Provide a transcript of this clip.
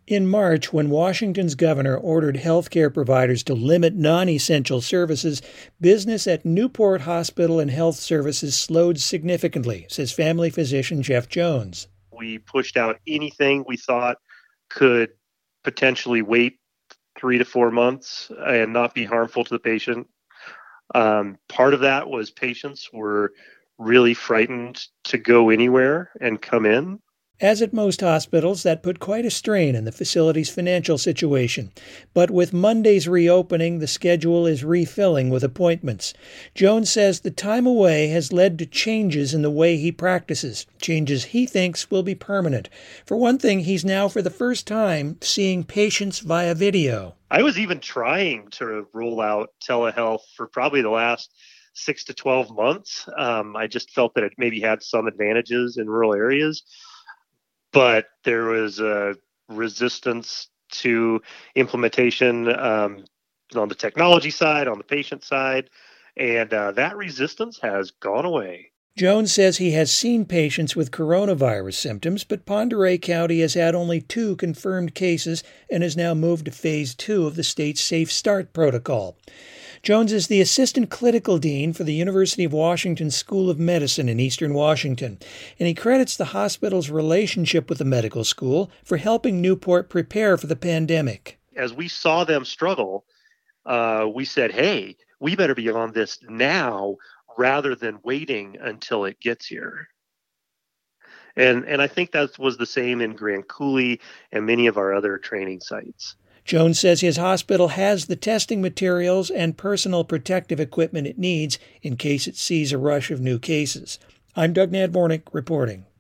In March, when Washington's governor ordered healthcare providers to limit non-essential services, business at Newport Hospital and Health Services slowed significantly, says family physician Jeff Jones. We pushed out anything we thought could potentially wait 3 to 4 months and not be harmful to the patient. Part of that was patients were really frightened to go anywhere and come in. As at most hospitals, that put quite a strain on the facility's financial situation. But with Monday's reopening, the schedule is refilling with appointments. Jones says the time away has led to changes in the way he practices, changes he thinks will be permanent. For one thing, he's now for the first time seeing patients via video. I was even trying to roll out telehealth for probably the last 6 to 12 months. I just felt that it maybe had some advantages in rural areas. But there was a resistance to implementation on the technology side, on the patient side, and that resistance has gone away. Jones says he has seen patients with coronavirus symptoms, but Pend Oreille County has had only 2 confirmed cases and has now moved to Phase 2 of the state's Safe Start protocol. Jones is the assistant clinical dean for the University of Washington School of Medicine in Eastern Washington, and he credits the hospital's relationship with the medical school for helping Newport prepare for the pandemic. As we saw them struggle, we said, hey, we better be on this now rather than waiting until it gets here. And I think that was the same in Grand Coulee and many of our other training sites. Jones says his hospital has the testing materials and personal protective equipment it needs in case it sees a rush of new cases. I'm Doug Nadmornick reporting.